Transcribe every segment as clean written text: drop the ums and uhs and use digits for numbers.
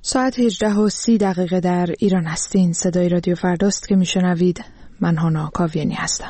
ساعت 18:30 در ایران هستین. صدای رادیو فرداست که میشنوید. من هانا کاویانی هستم.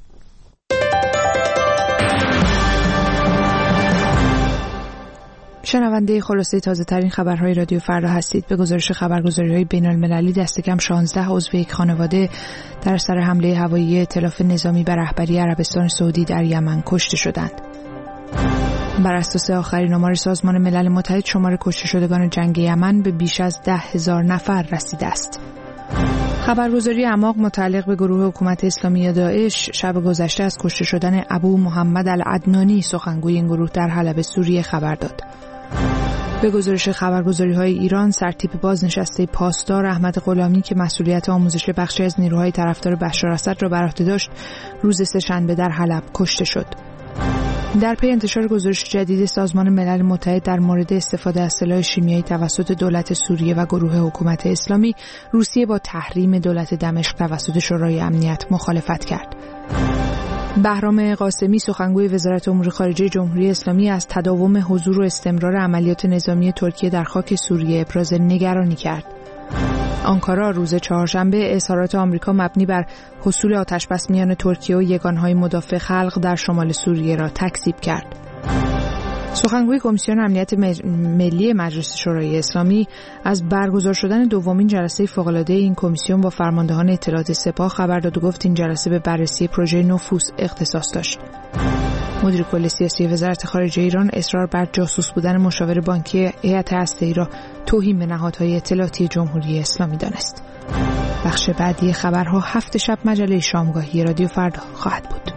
شنونده خلاصه تازه ترین خبرهای رادیو فردا هستید. به گزارش خبرگزاری‌های بین‌المللی دست کم 16 عضو یک خانواده در اثر حمله هوایی ائتلاف نظامی به رهبری عربستان سعودی در یمن کشته شدند. بر اساس آخرین آمار سازمان ملل متحد شمار کشته شدگان جنگ یمن به بیش از 10,000 نفر رسیده است. خبرگزاری اعماق متعلق به گروه حکومت اسلامی داعش شب گذشته از کشته شدن ابو محمد العدنانی سخنگوی این گروه در حلب سوریه خبر داد. به گزارش خبرگزاری‌های ایران سرتیپ بازنشسته پاسدار احمد غلامی که مسئولیت آموزش بخشی از نیروهای طرفدار بشار اسد را بر عهده داشت روز سه‌شنبه در حلب کشته شد. در پی انتشار گزارش جدید سازمان ملل متحد در مورد استفاده از سلاح شیمیایی توسط دولت سوریه و گروه حکومت اسلامی، روسیه با تحریم دولت دمشق توسط شورای امنیت مخالفت کرد. بهرام قاسمی سخنگوی وزارت امور خارجه جمهوری اسلامی از تداوم حضور و استمرار عملیات نظامی ترکیه در خاک سوریه ابراز نگرانی کرد. آنکارا روز چهارشنبه اظهارات آمریکا مبنی بر حصول آتشبس میان ترکیه و یگانهای مدافع خلق در شمال سوریه را تکذیب کرد. سخنگوی کمیسیون امنیت ملی مجلس شورای اسلامی از برگزار شدن دومین جلسه فوق‌العاده این کمیسیون با فرماندهان اطلاعات سپاه خبر داد و گفت این جلسه به بررسی پروژه نفوذ اختصاص داشت. مدیر کل سیاسی وزارت خارجه ایران اصرار بر جاسوس بودن مشاور بانکی هیئت هسته‌ای را توهین به نهادهای اطلاعاتی جمهوری اسلامی دانست. بخش بعدی خبرها 7 شب مجله شامگاهی رادیو فردا خواهد بود.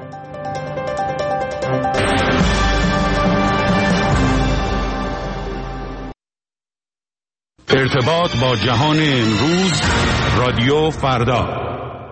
ارتباط با جهان امروز، رادیو فردا.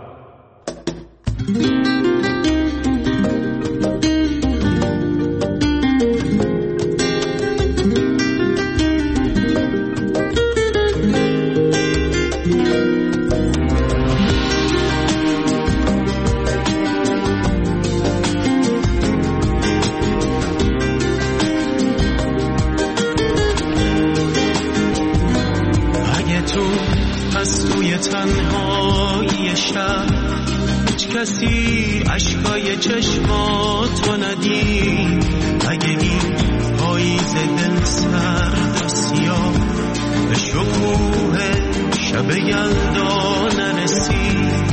تنهایی شب هیچ کسی اشکای چشماتو ندید، اگه این پاییز دل سرد و سیاه به شکوه شب یلدا نرسید،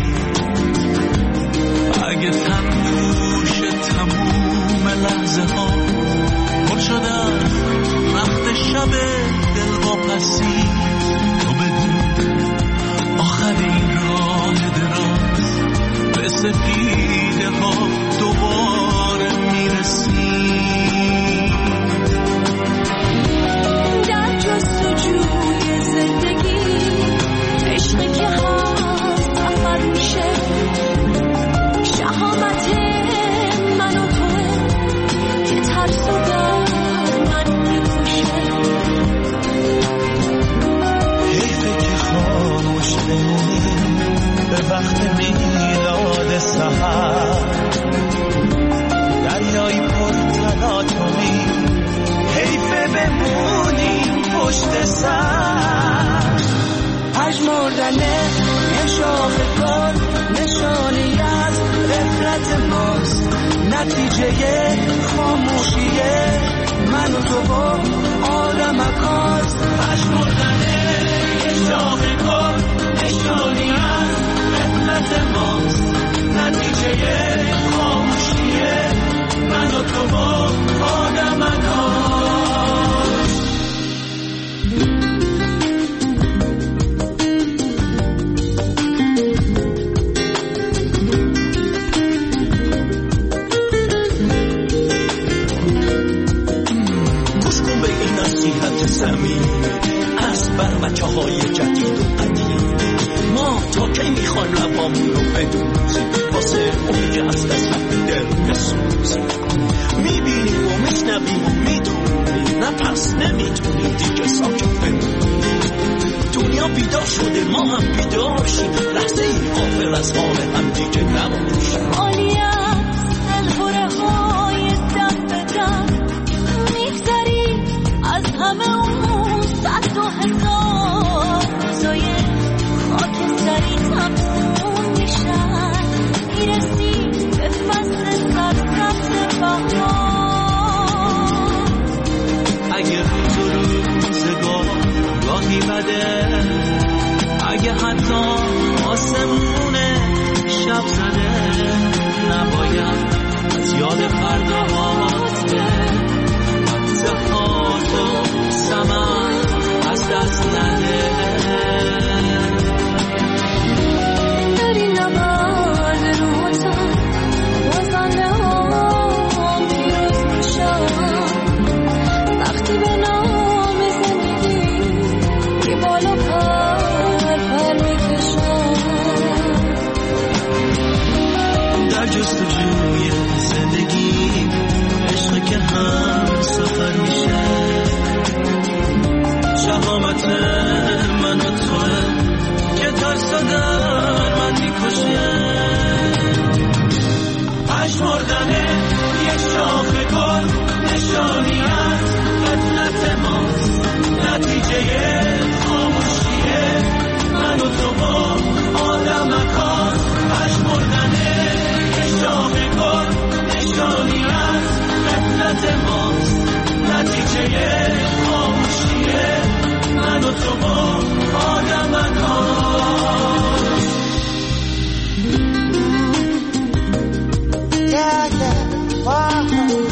اگه تنگوش تموم لحظه ها پر شدن وقت شب دل واپسی، تو بدون آخرین راه دراز به سفیده ها دوباره میرسی، در جستجوی زندگی عشقی که هست سفر میشه، شهامت من و توه که ترس و در من میپوشه، حیفه که خاموش بمونیم به وقت میلاد سحر، دریای پر تلاطمی حیفه بمونیم پشت سر، پژمردنه یه شاخه گل نشانی از غفلت ماست، نتیجه خاموشیه من و تو با آدمکاست، پژمردنه یه شاخه گل نشانی از غفلت ماست، نتیجه خاموشیه من و تو با آدمکاست. زمین از بر بچه های جدید و قدیم، ما تا کی میخوان لبامون رو بدوزیم واسه اونی از دست دل بسوزیم، میبینیم و میشنویم و میدونیم نه پس نمیتونیم دیگه ساکت بمونیم، دنیا بیدار شده ما هم بیدار شیم، لحظه ای غافل از حال هم دیگه نباشیم، عالی از دلهوره های دم به دم میگذریم از همه اون صد و هزار روزای خاکستری تموم میشن، میرسی به فصل سرسبز بهار. اگه روز و روزگار گاهی بده، اگه حتی آسمون شب زده، نباید از یاد فرداهات بره. وقت و سمن از دست نده. داری نبرد روتن بازنده هم پیروز میشن، وقتی به نام زندگی بی بالا پر میکشن. در جستجوی زندگی عشق که هم سفر میشه، شهامت من و توه که ترس در من میکشه. پشمردن یک شاخه گل نشانی از قدرت ماست، نتیجه خاموشیه من و تو با آدمکان. پشمردن یک شاخه گل نشانی از قدرت ماست، نتیجه خاموشیه من و تو با آدمکان. Yeah, yeah, wow.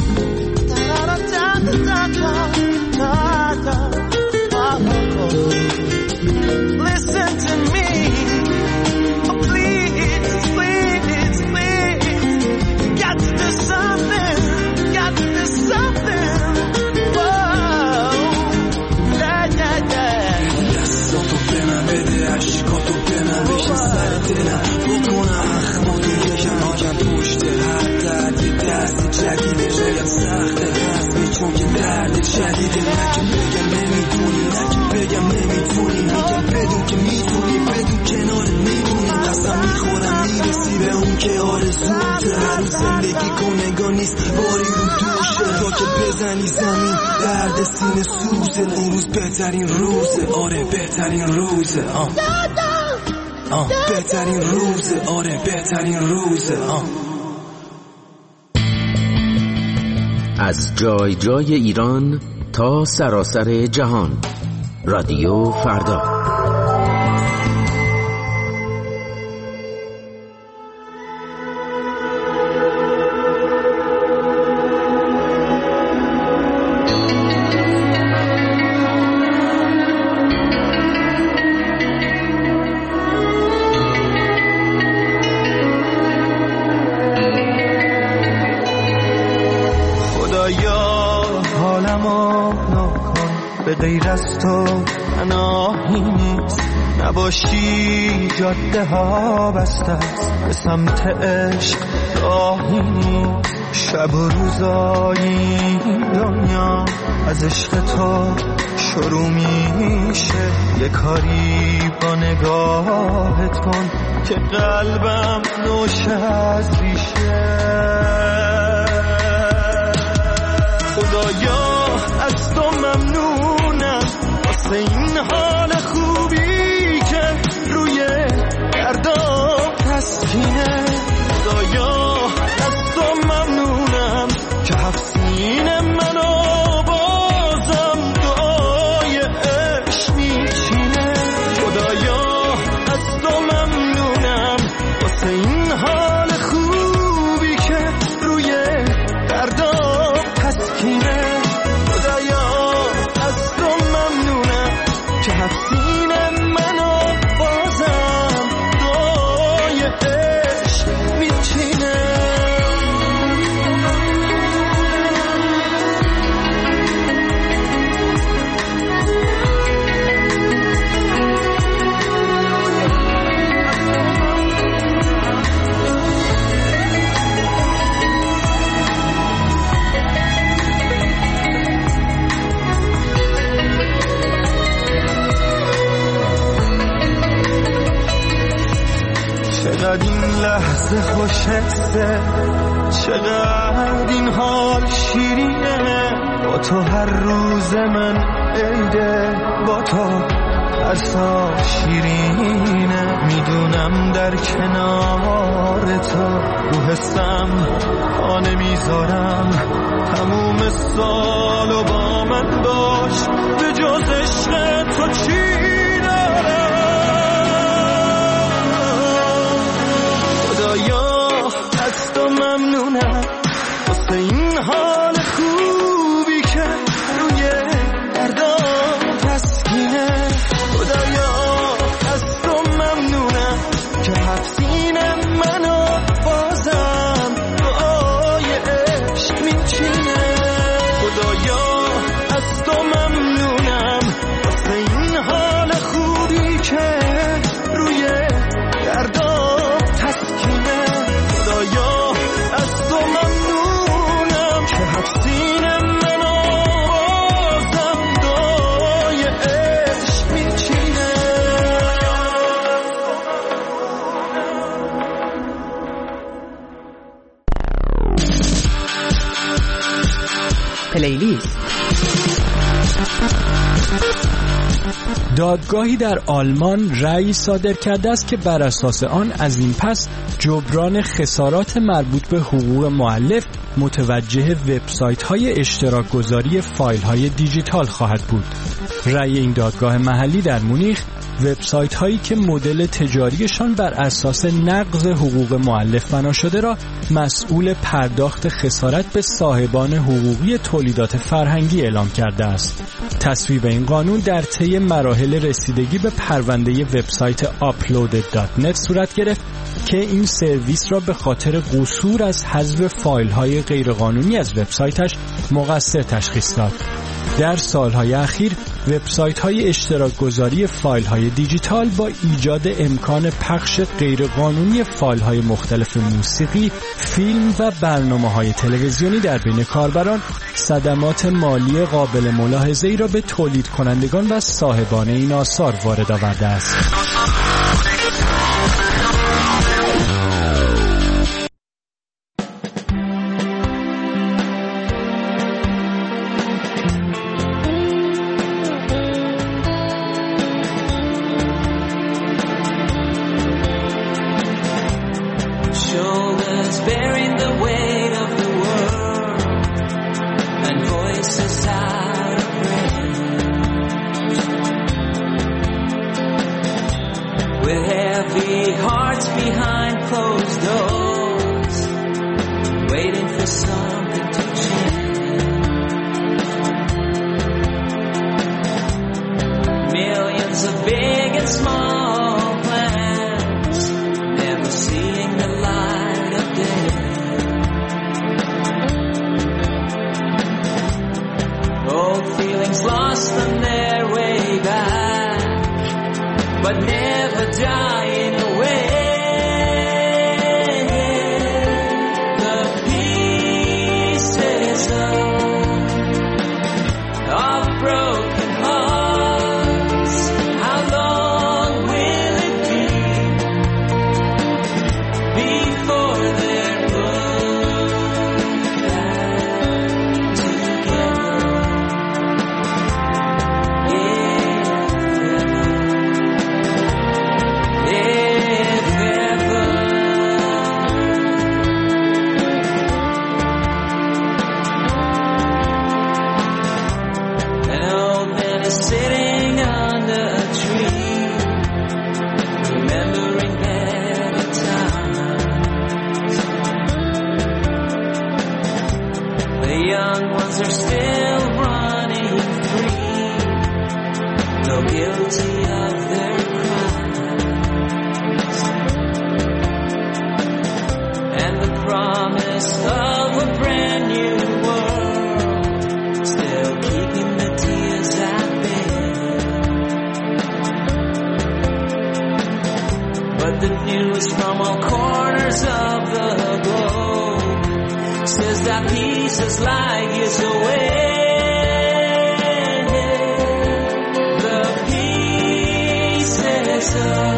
Listen to me, oh, please, please, please. Got to do something, got to do something. Whoa, yeah, yeah, yeah. دستاتو به من بده، عشقاتو به من بشین سر دلم، بکنه اخماتو یکم پشت هر درد. یه دست جدیده شاید سخته هست چون که درد شدیده. نکن بگم نمیدونی، نکن بگم نمیتونی، میگم بدون که میتونی، بدون کنار میمونی. قسم میخورم میرسی به اون که آرزوته. هر روز زندگی کنگاه نیست باری رو دوشه، تا که بزنی زمین درد سینه سوزه. اون روز بهترین روزه، آره بهترین روزه. بهترین روزه، آره بهترین روزه. از جای جای ایران تا سراسر جهان، رادیو فردا. به غیر از تو پناهی نیست، نباشی جاده ها بسته است، به سمت عشق راهی نیست. شب و روزایی دنیا از عشق تو شروع میشه. یه کاری با نگاهت کن که قلبم نوشه از ریشه. خدایا از تو ممنونم واسه این حال خوبی که روی گردام تسکینه. خدایا از تو ممنونم که هفت سینه منو بازم دعای عشق میچینه. خدایا از تو ممنونم واسه این حال خوبی که روی گردام تسکینه. چقدر این لحظه خوشحسه، چقدر این حال شیرینه. با تو هر روز من عیده، تا ترسا شیرینه، میدونم در کنار تو رو حسم پا نمیذارم، تموم سالو با من باش، به جز عشق تو چی دارم. خدایا از تو ممنونم واسه این حال خوبی که روی دردام تسکینه. خدایا از تو ممنونم که حفظین منو بازم دعای عشق میچینه. خدایا از تو ممنونم واسه این حال خوبی که روی دردام تسکینه. خدایا از تو ممنونم که حفظین منو بازم دعای عشق میچینه. پلیلیست. دادگاهی در آلمان رأی صادر کرده است که بر اساس آن از این پس جبران خسارات مربوط به حقوق مؤلف متوجه وبسایت‌های اشتراک گذاری فایل‌های دیجیتال خواهد بود. رأی این دادگاه محلی در مونیخ وبسایت هایی که مدل تجاریشان بر اساس نقض حقوق مؤلف بنا شده را مسئول پرداخت خسارت به صاحبان حقوقی تولیدات فرهنگی اعلام کرده است. تصویب این قانون در طی مراحل رسیدگی به پرونده وبسایت uploaded.net صورت گرفت که این سرویس را به خاطر قصور از حذف فایل‌های غیرقانونی از وبسایتش مقصر تشخیص داد. در سالهای اخیر وبسایت‌های اشتراک گذاری فایل‌های دیجیتال با ایجاد امکان پخش غیرقانونی فایل‌های مختلف موسیقی، فیلم و برنامه‌های تلویزیونی در بین کاربران صدمات مالی قابل ملاحظه‌ای را به تولید کنندگان و صاحبان این آثار وارد آورده است. That peace is like years away. The peace is